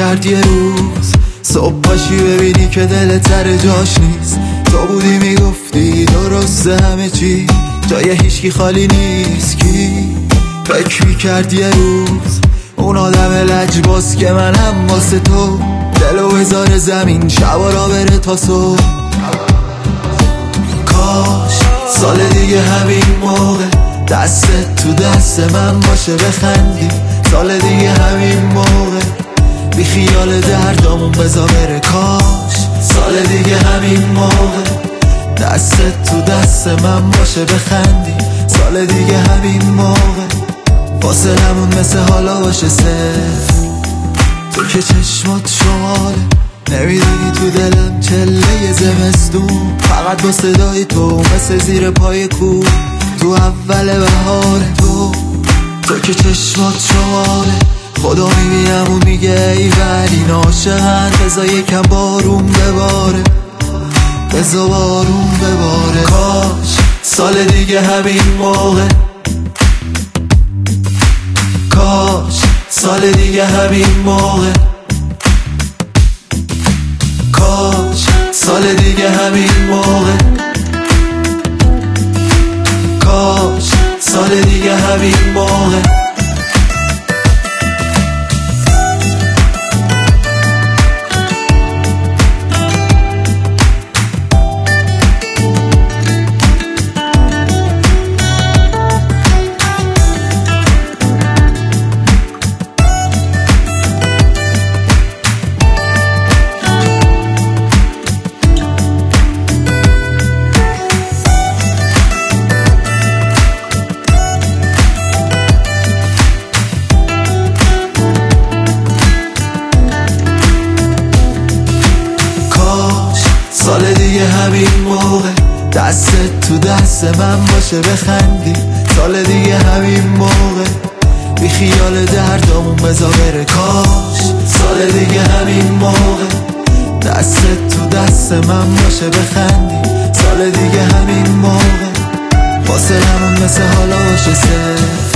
کرد یه روز صبح پاشی ببینی که دلت سر جاش نیست. تو بودی میگفتی درسته همه چی، جای هیچکی خالی نیست. کی فکر میکرد یه روز اون آدم لجباز که من هم واسه تو دلو بذاره زمین شبا را بره تا صبح. کاش سال دیگه همین موقع دستت تو دست من باشه بخندی. سال دیگه همین موقع بی خیال دردامون بذار بره. کاش سال دیگه همین موقع دستت تو دست من باشه بخندی. سال دیگه همین موقع واسه همون مثل حالا باشه صفر. تو که چشمات شماله نمیدونی تو دلم چله زمستون، فقط با صدای تو مثل زیر پای کو تو اول بهار. تو که چشمات شماله خدا میبینم و میگه ای ولی ناشهن، بذار یکم بارون بباره، بذار بارون بباره. کاش سال دیگه همین موقع، کاش سال دیگه همین موقع، کاش سال دیگه همین موقع، کاش سال دیگه همین موقع. سال دیگه همین موقع دستت تو دست من باشه بخندی. سال دیگه همین موقع بی خیال دردامون بذار بره. کاش سال دیگه همین موقع دستت تو دست من باشه بخندی. سال دیگه همین موقع واسه همون مثل حالا باشه صفر.